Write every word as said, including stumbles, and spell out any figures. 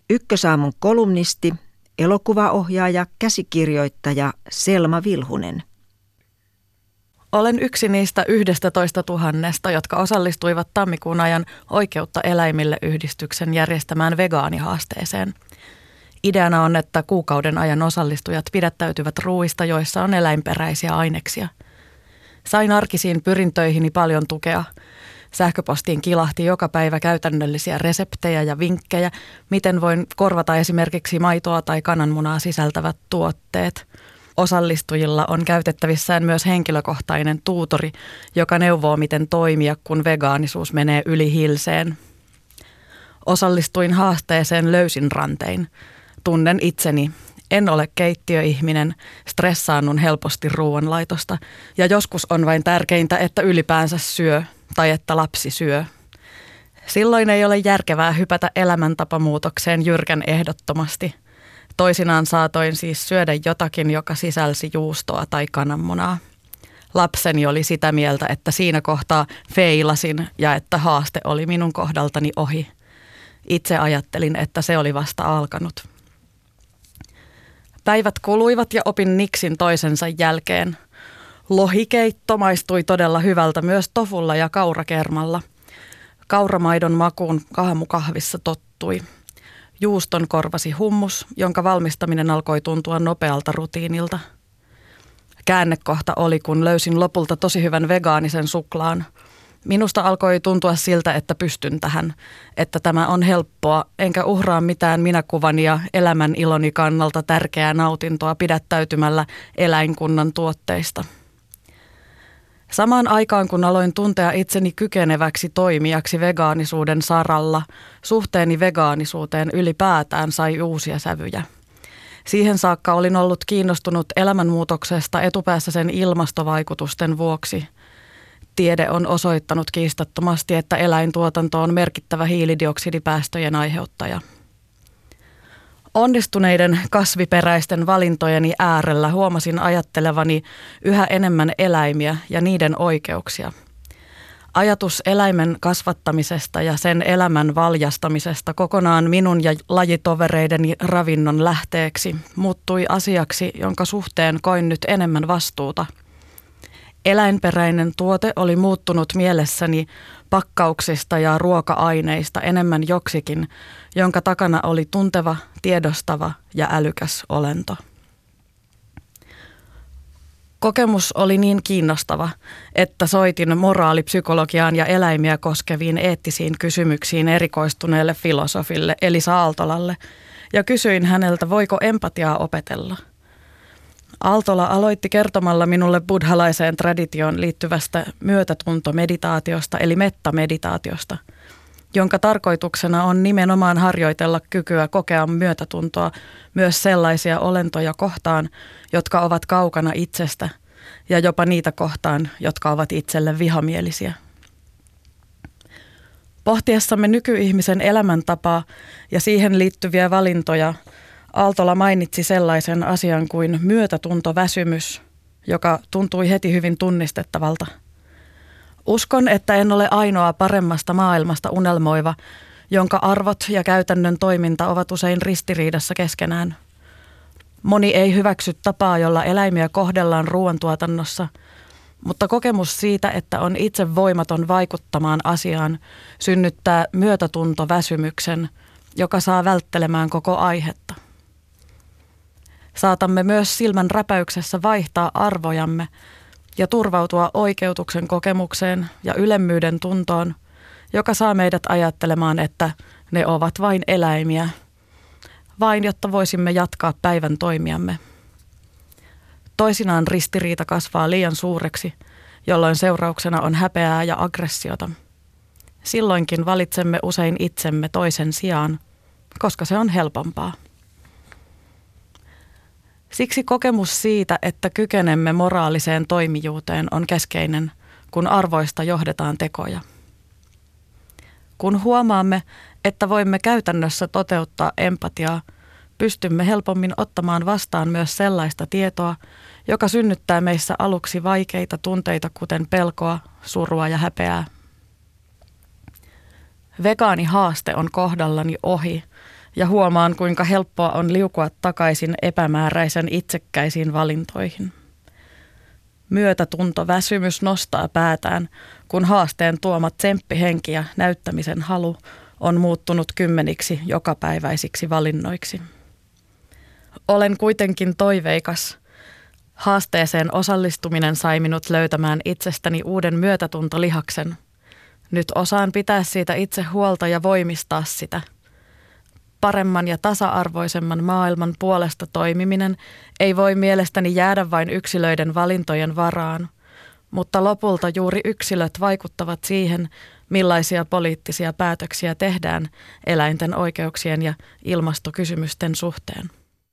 Ykkösaamun kolumnisti, elokuvaohjaaja, käsikirjoittaja Selma Vilhunen. Olen yksi niistä yhdestätoista tuhannesta, jotka osallistuivat tammikuun ajan Oikeutta eläimille -yhdistyksen järjestämään vegaanihaasteeseen. Ideana on, että kuukauden ajan osallistujat pidättäytyvät ruuista, joissa on eläinperäisiä aineksia. Sain arkisiin pyrintöihini paljon tukea. Sähköpostiin kilahti joka päivä käytännöllisiä reseptejä ja vinkkejä, miten voin korvata esimerkiksi maitoa tai kananmunaa sisältävät tuotteet. Osallistujilla on käytettävissään myös henkilökohtainen tuutori, joka neuvoo, miten toimia, kun vegaanisuus menee yli hilseen. Osallistuin haasteeseen löysin rantein. Tunnen itseni. En ole keittiöihminen, stressaannun helposti ruoanlaitosta ja joskus on vain tärkeintä, että ylipäänsä syö tai että lapsi syö. Silloin ei ole järkevää hypätä elämäntapamuutokseen jyrkän ehdottomasti. Toisinaan saatoin siis syödä jotakin, joka sisälsi juustoa tai kananmunaa. Lapseni oli sitä mieltä, että siinä kohtaa feilasin ja että haaste oli minun kohdaltani ohi. Itse ajattelin, että se oli vasta alkanut. Päivät kuluivat ja opin niksin toisensa jälkeen. Lohikeitto maistui todella hyvältä myös tofulla ja kaurakermalla. Kauramaidon makuun aamukahvissa tottui. Juuston korvasi hummus, jonka valmistaminen alkoi tuntua nopealta rutiinilta. Käännekohta oli, kun löysin lopulta tosi hyvän vegaanisen suklaan. Minusta alkoi tuntua siltä, että pystyn tähän, että tämä on helppoa, enkä uhraa mitään minäkuvani ja elämän iloni kannalta tärkeää nautintoa pidättäytymällä eläinkunnan tuotteista. Samaan aikaan, kun aloin tuntea itseni kykeneväksi toimijaksi vegaanisuuden saralla, suhteeni vegaanisuuteen ylipäätään sai uusia sävyjä. Siihen saakka olin ollut kiinnostunut elämänmuutoksesta etupäässä sen ilmastovaikutusten vuoksi. Tiede on osoittanut kiistattomasti, että eläintuotanto on merkittävä hiilidioksidipäästöjen aiheuttaja. Onnistuneiden kasviperäisten valintojeni äärellä huomasin ajattelevani yhä enemmän eläimiä ja niiden oikeuksia. Ajatus eläimen kasvattamisesta ja sen elämän valjastamisesta kokonaan minun ja lajitovereideni ravinnon lähteeksi muuttui asiaksi, jonka suhteen koin nyt enemmän vastuuta. Eläinperäinen tuote oli muuttunut mielessäni pakkauksista ja ruoka-aineista enemmän joksikin, jonka takana oli tunteva, tiedostava ja älykäs olento. Kokemus oli niin kiinnostava, että soitin moraalipsykologiaan ja eläimiä koskeviin eettisiin kysymyksiin erikoistuneelle filosofille Elisa Aaltolalle ja kysyin häneltä, voiko empatiaa opetella. Aaltola aloitti kertomalla minulle buddhalaiseen traditioon liittyvästä myötätuntomeditaatiosta eli metta-meditaatiosta, jonka tarkoituksena on nimenomaan harjoitella kykyä kokea myötätuntoa myös sellaisia olentoja kohtaan, jotka ovat kaukana itsestä ja jopa niitä kohtaan, jotka ovat itselle vihamielisiä. Pohtiessamme nykyihmisen elämäntapaa ja siihen liittyviä valintoja Aaltola mainitsi sellaisen asian kuin myötätuntoväsymys, joka tuntui heti hyvin tunnistettavalta. Uskon, että en ole ainoa paremmasta maailmasta unelmoiva, jonka arvot ja käytännön toiminta ovat usein ristiriidassa keskenään. Moni ei hyväksy tapaa, jolla eläimiä kohdellaan ruoantuotannossa, mutta kokemus siitä, että on itse voimaton vaikuttamaan asiaan, synnyttää myötätuntoväsymyksen, joka saa välttelemään koko aihetta. Saatamme myös silmän räpäyksessä vaihtaa arvojamme ja turvautua oikeutuksen kokemukseen ja ylemmyyden tuntoon, joka saa meidät ajattelemaan, että ne ovat vain eläimiä, vain jotta voisimme jatkaa päivän toimiamme. Toisinaan ristiriita kasvaa liian suureksi, jolloin seurauksena on häpeää ja aggressiota. Silloinkin valitsemme usein itsemme toisen sijaan, koska se on helpompaa. Siksi kokemus siitä, että kykenemme moraaliseen toimijuuteen, on keskeinen, kun arvoista johdetaan tekoja. Kun huomaamme, että voimme käytännössä toteuttaa empatiaa, pystymme helpommin ottamaan vastaan myös sellaista tietoa, joka synnyttää meissä aluksi vaikeita tunteita, kuten pelkoa, surua ja häpeää. Vegaanihaaste on kohdallani ohi ja huomaan, kuinka helppoa on liukua takaisin epämääräisen itsekkäisiin valintoihin. Myötätuntoväsymys nostaa päätään, kun haasteen tuoma tsemppihenki ja näyttämisen halu on muuttunut kymmeniksi jokapäiväisiksi valinnoiksi. Olen kuitenkin toiveikas. Haasteeseen osallistuminen sai minut löytämään itsestäni uuden myötätuntolihaksen. Nyt osaan pitää siitä itse huolta ja voimistaa sitä. Paremman ja tasa-arvoisemman maailman puolesta toimiminen ei voi mielestäni jäädä vain yksilöiden valintojen varaan, mutta lopulta juuri yksilöt vaikuttavat siihen, millaisia poliittisia päätöksiä tehdään eläinten oikeuksien ja ilmastokysymysten suhteen.